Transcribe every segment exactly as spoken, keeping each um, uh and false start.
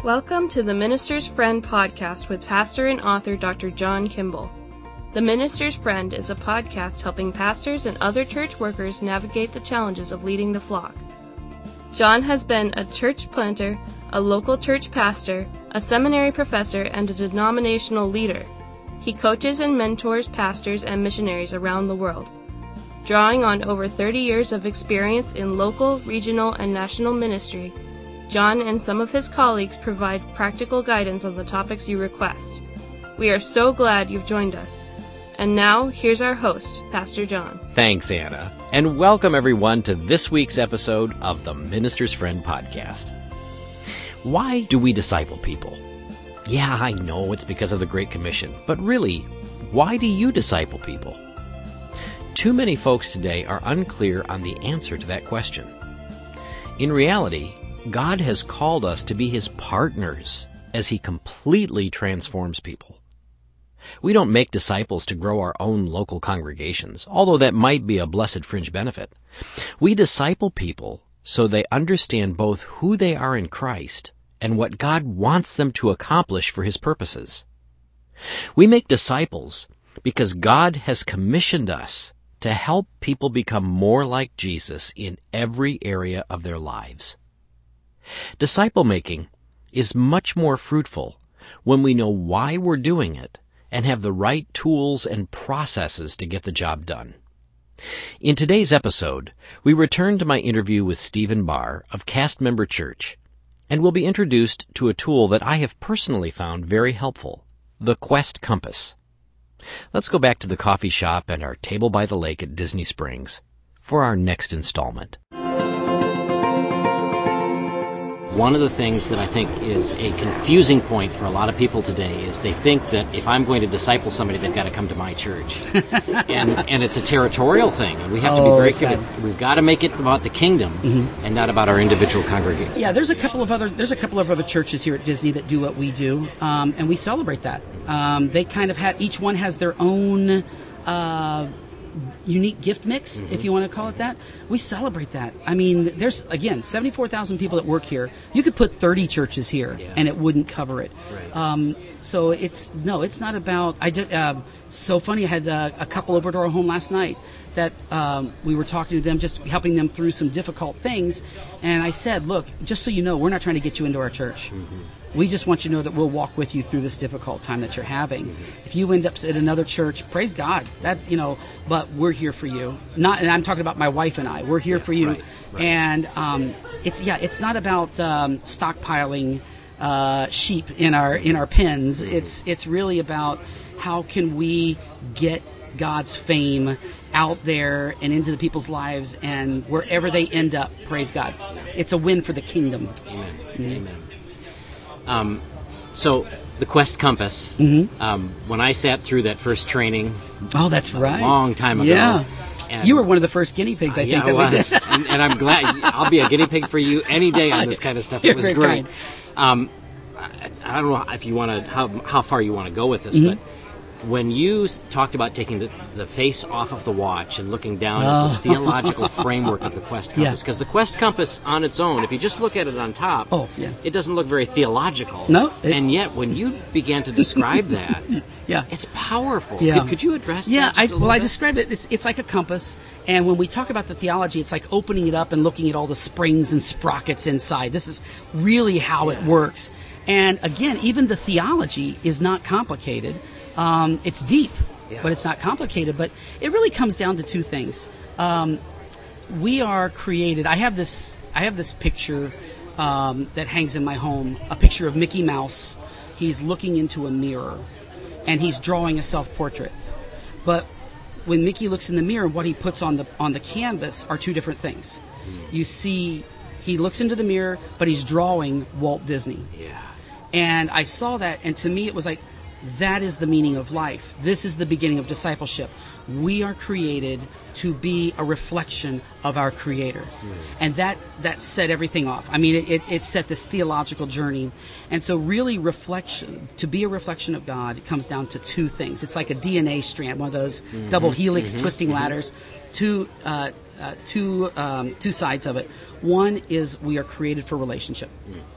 Welcome to the Minister's Friend podcast with pastor and author Doctor John Kimball. The Minister's Friend is a podcast helping pastors and other church workers navigate the challenges of leading the flock. John has been a church planter, a local church pastor, a seminary professor, and a denominational leader. He coaches and mentors pastors and missionaries around the world. Drawing on over thirty years of experience in local, regional, and national ministry, John and some of his colleagues provide practical guidance on the topics you request. We are so glad you've joined us. And now, here's our host, Pastor John. Thanks, Anna. And welcome everyone to this week's episode of the Minister's Friend podcast. Why do we disciple people? Yeah, I know it's because of the Great Commission, but really, why do you disciple people? Too many folks today are unclear on the answer to that question. In reality, God has called us to be His partners as He completely transforms people. We don't make disciples to grow our own local congregations, although that might be a blessed fringe benefit. We disciple people so they understand both who they are in Christ and what God wants them to accomplish for His purposes. We make disciples because God has commissioned us to help people become more like Jesus in every area of their lives. Disciple-making is much more fruitful when we know why we're doing it and have the right tools and processes to get the job done. In today's episode, we return to my interview with Stephen Barr of Cast Member Church, and we'll be introduced to a tool that I have personally found very helpful, the Quest Compass. Let's go back to the coffee shop and our table by the lake at Disney Springs for our next installment. One of the things that I think is a confusing point for a lot of people today is they think that if I'm going to disciple somebody, they've got to come to my church. and and it's a territorial thing, and we have oh, to be very careful. We've got to make it about the kingdom mm-hmm. and not about our individual congregation. Yeah, there's a couple of other there's a couple of other churches here at Disney that do what we do, um, and we celebrate that. Um, they kind of have each one has their own uh, unique gift mix, mm-hmm. if you want to call it that. We celebrate that. I mean, there's, again, seventy-four thousand people that work here. You could put thirty churches here, yeah. and it wouldn't cover it. Right. Um, so it's, no, it's not about, I did, uh, so funny, I had uh, a couple over to our home last night that um, we were talking to them, just helping them through some difficult things, and I said, look, just so you know, we're not trying to get you into our church. Mm-hmm. We just want you to know that we'll walk with you through this difficult time that you're having. Mm-hmm. If you end up at another church, praise God. That's, you know, but we're here for you. Not, and I'm talking about my wife and I. We're here yeah, for you. Right, right. And um, it's, yeah, it's not about um, stockpiling uh, sheep in our in our pens. Mm-hmm. It's it's really about how can we get God's fame out there and into the people's lives, and wherever they end up, praise God. It's a win for the kingdom. Amen. Mm-hmm. Amen. Um, so the Quest Compass, mm-hmm. um, when I sat through that first training, oh, that's right, a long time ago. Yeah, and you were one of the first guinea pigs, I uh, think, yeah, that I we was. did. and, and I'm glad. I'll be a guinea pig for you any day on this kind of stuff. You're it was very great. kind. Um, I, I don't know if you want to how how far you want to go with this, mm-hmm. but when you talked about taking the, the face off of the watch and looking down oh. at the theological framework of the Quest Compass, because yeah. the Quest Compass on its own, if you just look at it on top, oh, yeah. it doesn't look very theological. No. It, and yet, when you began to describe that, yeah. it's powerful. Yeah. Could, could you address yeah, that just I, a little well, I bit? describe it, it's, it's like a compass, and when we talk about the theology, it's like opening it up and looking at all the springs and sprockets inside. This is really how yeah. it works. And again, even the theology is not complicated. Um, it's deep, yeah. but it's not complicated. But it really comes down to two things. Um, we are created. I have this. I have this picture um, that hangs in my home. A picture of Mickey Mouse. He's looking into a mirror, and he's drawing a self-portrait. But when Mickey looks in the mirror, what he puts on the on the canvas are two different things. Mm. You see, he looks into the mirror, but he's drawing Walt Disney. Yeah. And I saw that, and to me it was like, that is the meaning of life. This is the beginning of discipleship. We are created to be a reflection of our Creator. Mm. And that, that set everything off. I mean, it, it, it set this theological journey. And so really reflection, to be a reflection of God, it comes down to two things. It's like a D N A strand, one of those mm-hmm. double helix mm-hmm. twisting mm-hmm. ladders, two, uh, uh, two, um, two sides of it. One is we are created for relationship. Mm.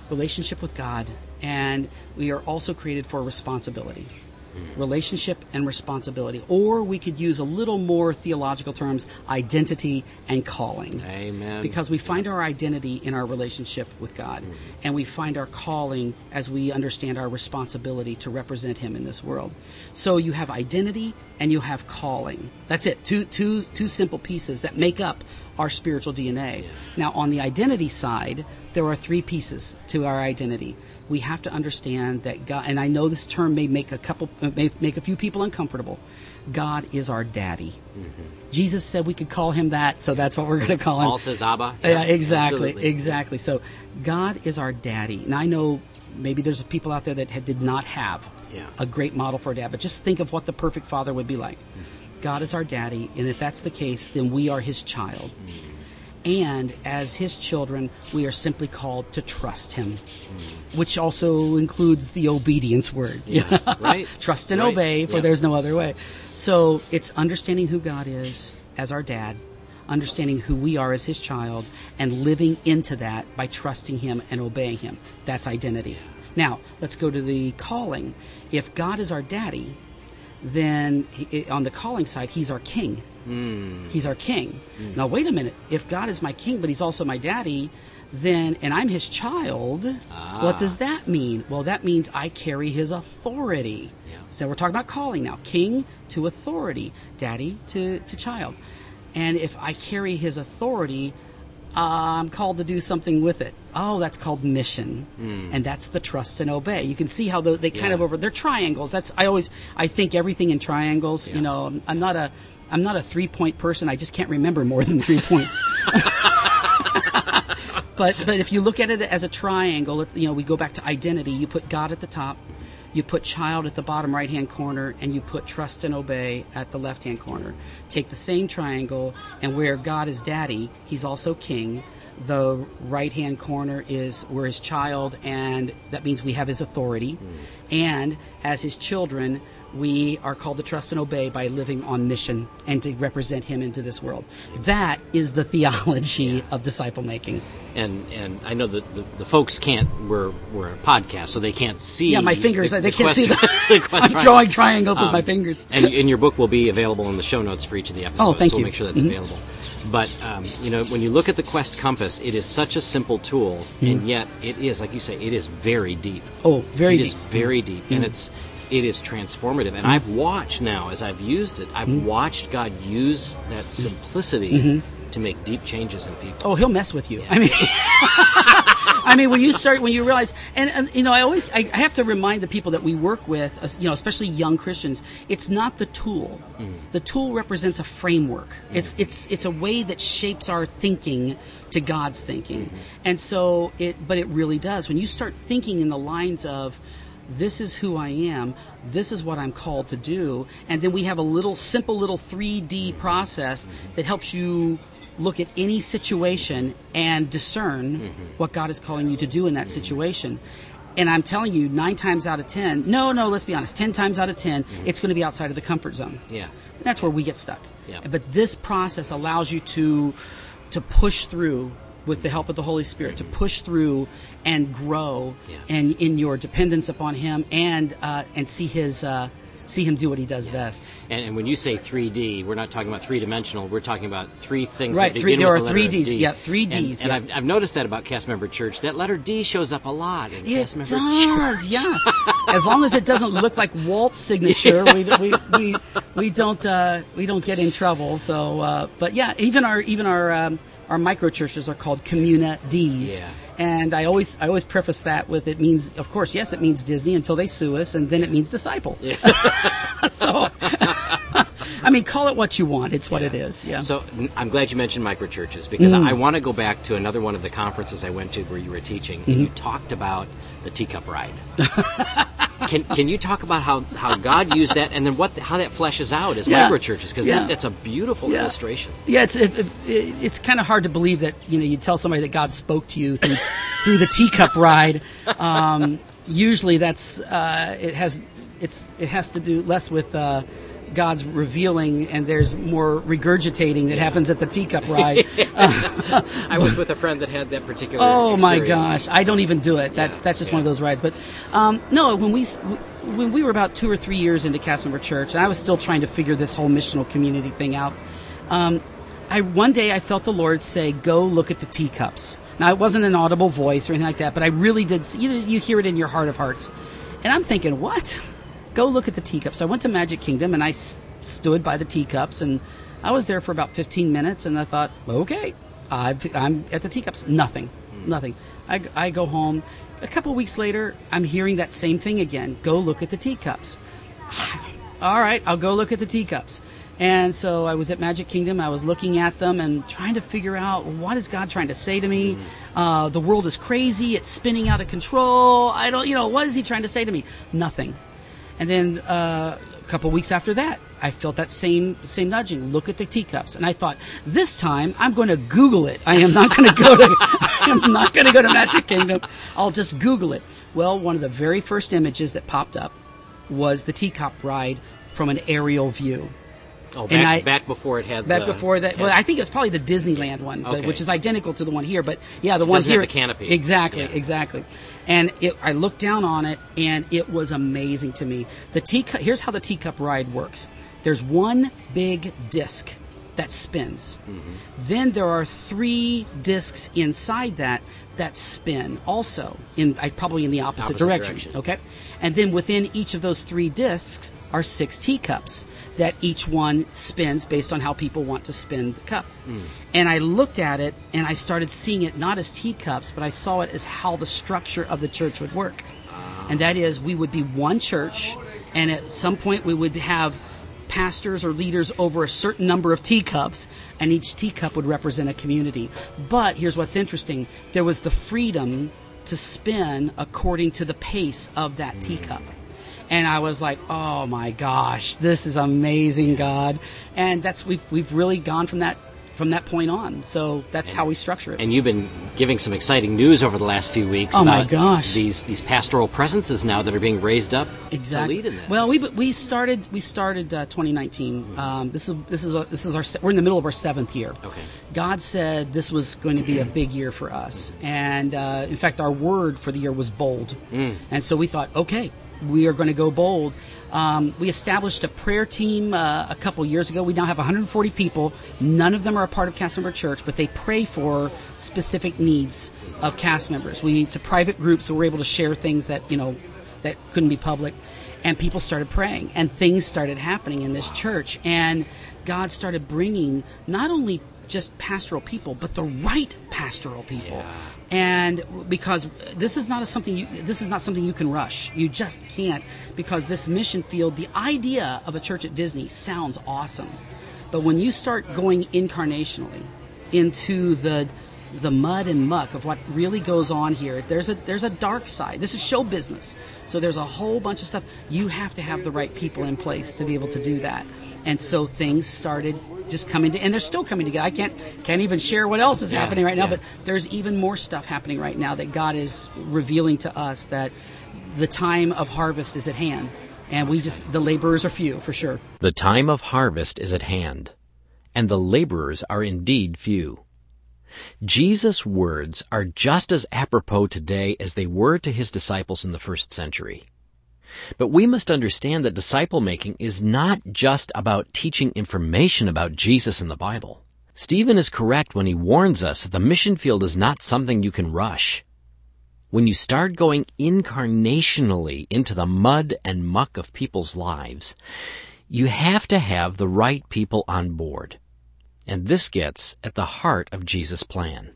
relationship with God, and we are also created for responsibility. Relationship and responsibility. Or we could use a little more theological terms, identity and calling. Amen. Because we find our identity in our relationship with God, mm-hmm. and we find our calling as we understand our responsibility to represent Him in this world. So you have identity and you have calling. That's it. Two, two, two simple pieces that make up our spiritual D N A. Yeah. Now, on the identity side, there are three pieces to our identity. We have to understand that God, and I know this term may make a couple, may make a few people uncomfortable. God is our daddy. Mm-hmm. Jesus said we could call Him that, so that's what we're going to call Him. Paul says Abba. Yeah, yeah exactly, absolutely. exactly. So God is our daddy. Now I know maybe there's people out there that had, did not have yeah. a great model for a dad, but just think of what the perfect father would be like. Mm-hmm. God is our daddy, and if that's the case, then we are His child. Mm-hmm. And as His children, we are simply called to trust Him, mm. which also includes the obedience word. Yeah, right. Trust and right. obey, for yeah. there's no other way. So it's understanding who God is as our dad, understanding who we are as His child, and living into that by trusting Him and obeying Him. That's identity. Now, let's go to the calling. If God is our daddy, then he, on the calling side, He's our king. Mm. He's our king. Mm. Now, wait a minute. If God is my king, but He's also my daddy, then, and I'm His child, ah. what does that mean? Well, that means I carry His authority. Yeah. So we're talking about calling now. King to authority. Daddy to, to child. And if I carry His authority, uh, I'm called to do something with it. Oh, that's called mission. Mm. And that's the trust and obey. You can see how the, they kind yeah. of over, they're triangles. That's, I always, I think everything in triangles, yeah. you know, I'm, I'm not a, I'm not a three-point person. I just can't remember more than three points. but but if you look at it as a triangle, it, you know, we go back to identity. You put God at the top, you put child at the bottom right-hand corner, and you put trust and obey at the left-hand corner. Take the same triangle, and where God is daddy, He's also king. The right-hand corner is we're His child, and that means we have His authority. Mm. And as His children, we are called to trust and obey by living on mission and to represent Him into this world. That is the theology yeah. of disciple making. And and I know that the, the folks can't, we're, we're a podcast, so they can't see. Yeah, my fingers, the, they the can't see the, the I'm drawing triangles um, with my fingers. And, and your book will be available in the show notes for each of the episodes. Oh, thank so you. We'll make sure that's mm-hmm. available. But, um, you know, when you look at the Quest Compass, it is such a simple tool, mm-hmm. and yet it is, like you say, it is very deep. Oh, very it deep. It is very deep, mm-hmm. and it's it is transformative. And mm-hmm. I've watched now, as I've used it, I've mm-hmm. watched God use that simplicity mm-hmm. to make deep changes in people. Oh, He'll mess with you. Yeah. I mean... I mean, when you start, when you realize, and, and you know, I always, I, I have to remind the people that we work with, uh, you know, especially young Christians, it's not the tool. Mm. The tool represents a framework. Mm. It's it's it's a way that shapes our thinking to God's thinking, mm-hmm. and so it. But it really does. When you start thinking in the lines of, this is who I am, this is what I'm called to do, and then we have a little simple little three D process that helps you look at any situation and discern mm-hmm. what God is calling you to do in that mm-hmm. situation. And I'm telling you, nine times out of ten, no, no, let's be honest, ten times out of ten, mm-hmm. it's going to be outside of the comfort zone. Yeah. And that's where we get stuck. Yeah. But this process allows you to to push through with the help of the Holy Spirit, mm-hmm. to push through and grow yeah. and in your dependence upon Him and uh, and see His uh, see Him do what He does yeah. best. And, and when you say three D, we're not talking about three-dimensional. We're talking about three things right, that three, begin there with are the three letter Ds. D. Yeah, three Ds. And, yeah. and I've, I've noticed that about Cast Member Church. That letter D shows up a lot in it Cast Member does, Church. Yeah. As long as it doesn't look like Walt's signature, we, we we we don't uh, we don't get in trouble. So, uh, but yeah, even our even our um, our micro churches are called Communa-Ds. Yeah. And I always I always preface that with, it means, of course, yes, it means Disney until they sue us, and then it means disciple. Yeah. So, I mean, call it what you want. It's what yeah. it is. Yeah. So I'm glad you mentioned microchurches, because mm. I, I want to go back to another one of the conferences I went to where you were teaching, and mm-hmm. you talked about the teacup ride. Can can you talk about how, how God used that, and then what how that fleshes out as yeah. microchurches? Because yeah. that, that's a beautiful yeah. illustration. Yeah, it's it, it, it's kind of hard to believe that, you know, you tell somebody that God spoke to you through, through the teacup ride. Um, usually, that's uh, it has it's it has to do less with uh, God's revealing and there's more regurgitating that yeah. happens at the teacup ride. uh, I was with a friend that had that particular Oh experience. my gosh. I don't even do it. That's yeah, that's just yeah. one of those rides. But um, no, when we when we were about two or three years into Cast Member Church, and I was still trying to figure this whole missional community thing out, um, I one day I felt the Lord say, go look at the teacups. Now, it wasn't an audible voice or anything like that, but I really did. You, you hear it in your heart of hearts. And I'm thinking, what? Go look at the teacups. So I went to Magic Kingdom, and I s- stood by the teacups, and I was there for about fifteen minutes, and I thought, okay, I've, I'm at the teacups. Nothing. Nothing. I, I go home. A couple weeks later, I'm hearing that same thing again. Go look at the teacups. All right, I'll go look at the teacups. And so I was at Magic Kingdom. I was looking at them and trying to figure out, what is God trying to say to me? Uh, the world is crazy. It's spinning out of control. I don't, you know, what is he trying to say to me? Nothing. And then uh, a couple weeks after that, I felt that same same nudging. Look at the teacups. And I thought, this time I'm going to Google it. I am not going to go to I am not going to go to Magic Kingdom. I'll just Google it. Well, one of the very first images that popped up was the teacup ride from an aerial view. Oh, back, I, back before it had back the... before that. Had, well, I think it was probably the Disneyland one, okay. but, which is identical to the one here. But, yeah, the one Doesn't here... have the canopy. Exactly, yeah. exactly. And it, I looked down on it, and it was amazing to me. The teacup. Here's how the teacup ride works. There's one big disc that spins. Mm-hmm. Then there are three discs inside that that spin also, in I probably in the opposite, opposite direction, direction. Okay? And then within each of those three discs are six teacups that each one spins based on how people want to spin the cup. Mm. And I looked at it, and I started seeing it not as teacups, but I saw it as how the structure of the church would work. Uh. And that is, we would be one church, and at some point we would have pastors or leaders over a certain number of teacups, and each teacup would represent a community. But here's what's interesting. There was the freedom to spin according to the pace of that mm. teacup. And I was like, oh my gosh, this is amazing, God. And that's we've we've really gone from that from that point on. So that's and, how we structure it. And you've been giving some exciting news over the last few weeks oh about my gosh. these these pastoral presences now that are being raised up exactly. to lead in this. Well, we we started we started uh, twenty nineteen. Mm-hmm. Um, this is this is a, this is our we're in the middle of our seventh year. Okay. God said this was going to be a big year for us, and uh, in fact, our word for the year was bold. Mm. And so we thought, okay, we are going to go bold. Um, we established a prayer team uh, a couple years ago. We now have one hundred forty people. None of them are a part of Cast Member Church, but they pray for specific needs of cast members. We it's a private group, so we're able to share things that you know that couldn't be public. And people started praying, and things started happening in this church. And God started bringing not only just pastoral people, but the right pastoral people. Yeah. And because this is not a something you, this is not something you can rush. You just can't, because this mission field, the idea of a church at Disney sounds awesome, but when you start going incarnationally into the the mud and muck of what really goes on here, there's a there's a dark side. This is show business, so there's a whole bunch of stuff. You have to have the right people in place to be able to do that. And so things started just coming to, and they're still coming together. I can't can't even share what else is yeah, happening right now, yeah. but there's even more stuff happening right now that God is revealing to us, that the time of harvest is at hand, and we just the laborers are few for sure. The time of harvest is at hand, and the laborers are indeed few. Jesus' words are just as apropos today as they were to his disciples in the first century. But we must understand that disciple-making is not just about teaching information about Jesus in the Bible. Stephen is correct when he warns us that the mission field is not something you can rush. When you start going incarnationally into the mud and muck of people's lives, you have to have the right people on board. And this gets at the heart of Jesus' plan.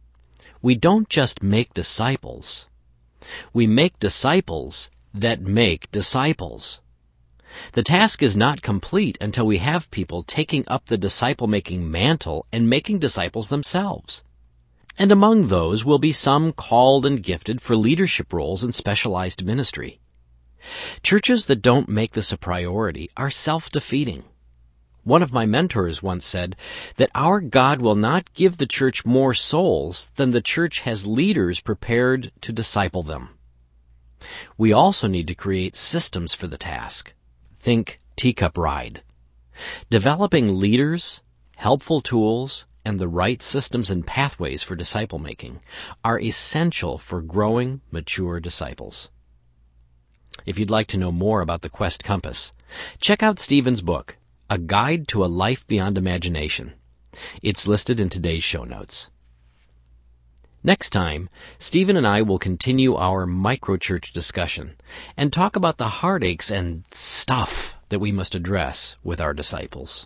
We don't just make disciples. We make disciples that make disciples. The task is not complete until we have people taking up the disciple-making mantle and making disciples themselves. And among those will be some called and gifted for leadership roles in specialized ministry. Churches that don't make this a priority are self-defeating. One of my mentors once said that our God will not give the church more souls than the church has leaders prepared to disciple them. We also need to create systems for the task. Think teacup ride. Developing leaders, helpful tools, and the right systems and pathways for disciple making are essential for growing mature disciples. If you'd like to know more about the Quest Compass, check out Stephen's book, A Guide to a Life Beyond Imagination. It's listed in today's show notes. Next time, Stephen and I will continue our microchurch discussion and talk about the heartaches and stuff that we must address with our disciples.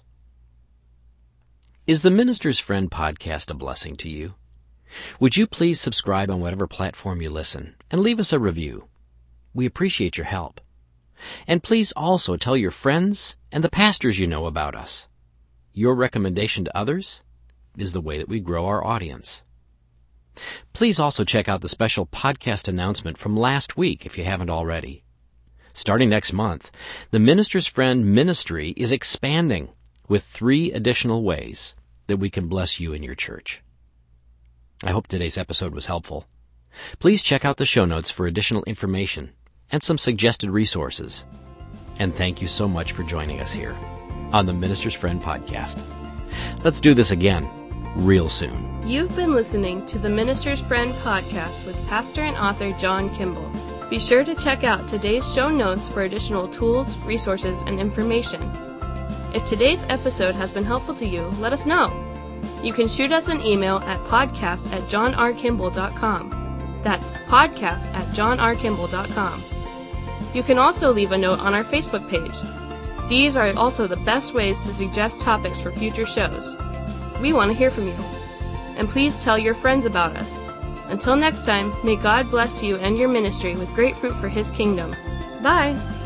Is the Minister's Friend podcast a blessing to you? Would you please subscribe on whatever platform you listen and leave us a review? We appreciate your help. And please also tell your friends and the pastors you know about us. Your recommendation to others is the way that we grow our audience. Please also check out the special podcast announcement from last week if you haven't already. Starting next month, the Minister's Friend ministry is expanding with three additional ways that we can bless you and your church. I hope today's episode was helpful. Please check out the show notes for additional information and some suggested resources. And thank you so much for joining us here on the Minister's Friend podcast. Let's do this again real soon. You've been listening to the Minister's Friend podcast with pastor and author John Kimball. Be sure to check out today's show notes for additional tools, resources, and information. If today's episode has been helpful to you, let us know. You can shoot us an email at podcast at john r kimball dot com. That's podcast at john r kimball dot com. You can also leave a note on our Facebook page. These are also the best ways to suggest topics for future shows. We want to hear from you. And please tell your friends about us. Until next time, may God bless you and your ministry with great fruit for His kingdom. Bye!